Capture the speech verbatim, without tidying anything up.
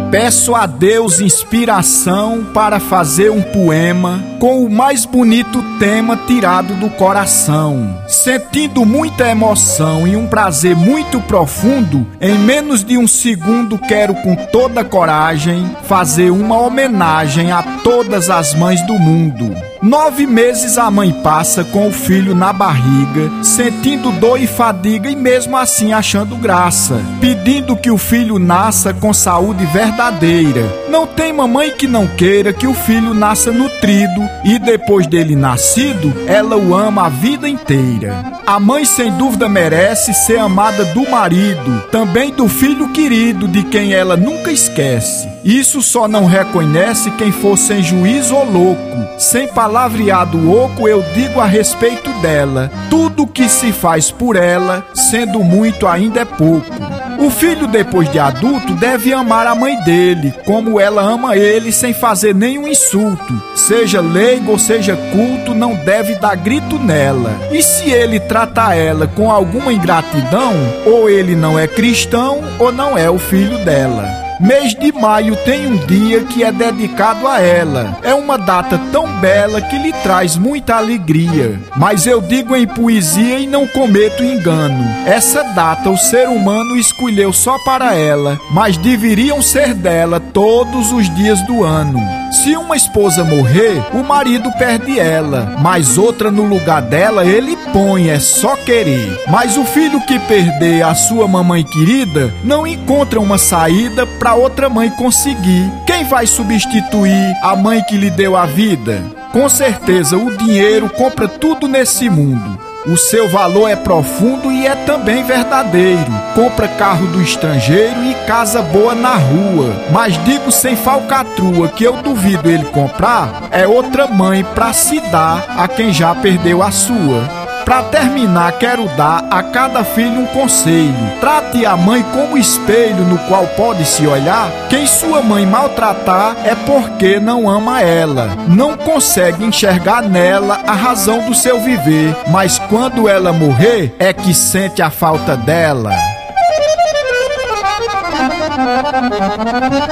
Peço a Deus inspiração para fazer um poema com o mais bonito tema tirado do coração. Sentindo muita emoção e um prazer muito profundo, em menos de um segundo quero com toda coragem fazer uma homenagem a todas as mães do mundo. Nove meses a mãe passa com o filho na barriga, sentindo dor e fadiga e mesmo assim achando graça, pedindo que o filho nasça com saúde verdadeira. Não tem mamãe que não queira que o filho nasça nutrido e depois dele nascido, ela o ama a vida inteira. A mãe sem dúvida merece ser amada do marido, também do filho querido de quem ela nunca esquece. Isso só não reconhece quem for sem juízo ou louco. Sem palavreado oco eu digo a respeito dela, tudo que se faz por ela, sendo muito ainda é pouco. O filho depois de adulto deve amar a mãe dele, como ela ama ele sem fazer nenhum insulto. Seja leigo ou seja culto, não deve dar grito nela. E se ele trata ela com alguma ingratidão, ou ele não é cristão ou não é o filho dela. Mês de maio tem um dia que é dedicado a ela. É uma data tão bela que lhe traz muita alegria. Mas eu digo em poesia e não cometo engano. Essa data o ser humano escolheu só para ela, mas deveriam ser dela todos os dias do ano. Se uma esposa morrer, o marido perde ela, mas outra no lugar dela ele põe, é só querer. Mas o filho que perder a sua mamãe querida não encontra uma saída para outra mãe conseguir. Quem vai substituir a mãe que lhe deu a vida? Com certeza o dinheiro compra tudo nesse mundo. O seu valor é profundo e é também verdadeiro. Compra carro do estrangeiro e casa boa na rua. Mas digo sem falcatrua que eu duvido ele comprar é outra mãe pra se dar a quem já perdeu a sua. Para terminar, quero dar a cada filho um conselho. Trate a mãe como espelho no qual pode se olhar. Quem sua mãe maltratar é porque não ama ela. Não consegue enxergar nela a razão do seu viver. Mas quando ela morrer, é que sente a falta dela.